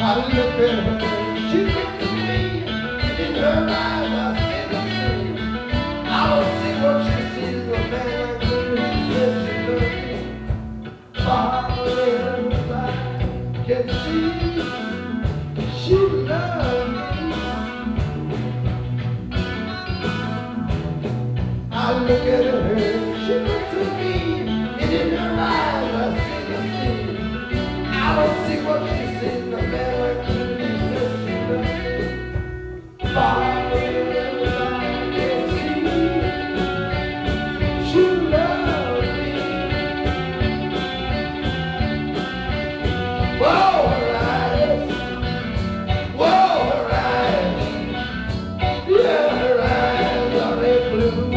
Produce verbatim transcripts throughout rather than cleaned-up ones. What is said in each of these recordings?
I look at her, she looks at me, and in her eyes I see the sea. I don't see what she sees, but man like her, she says she loves me. Far away as I can see, she loves me. I look at her, she looks at me, and in her eyes I see the sea. I don't see what she sees, but man like her, she says she loves me. Far away as I can see, she loves me. Whoa, her eyes, whoa, her eyes, yeah, her eyes are red blue.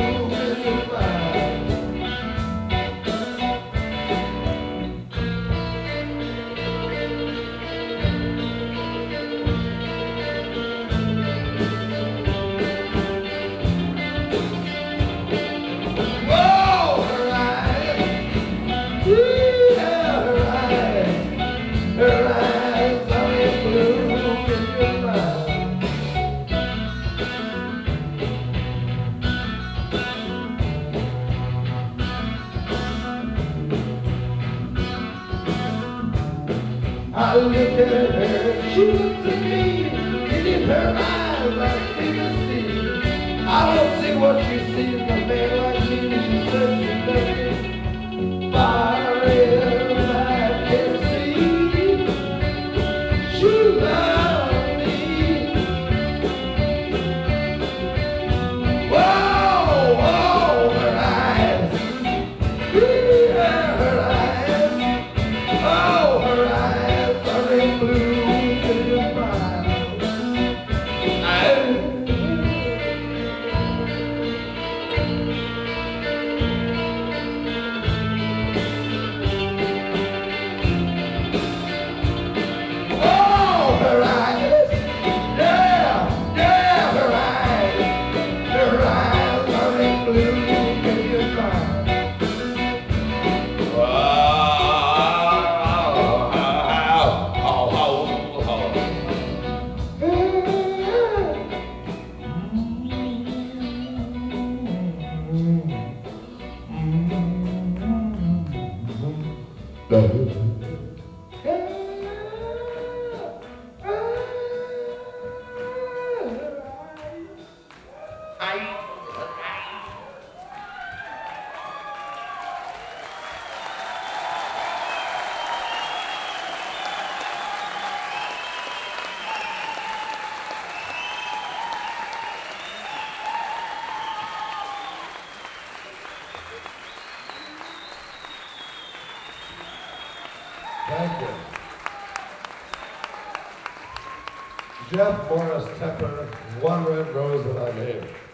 I look at her, she looks at me, and in her eyes I see the sea. I don't see what she sees, but man like me, she says she loves me. Far as I can see, she loves me. Whoa, whoa, her eyes, yeah, her eyes, oh, her eyes. Blue in your mind. Oh, her eyes, yeah, yeah, her eyes, her eyes are in blue in your mind. Thank you. Jeff Morris Tepper, One Red Rose That I Made.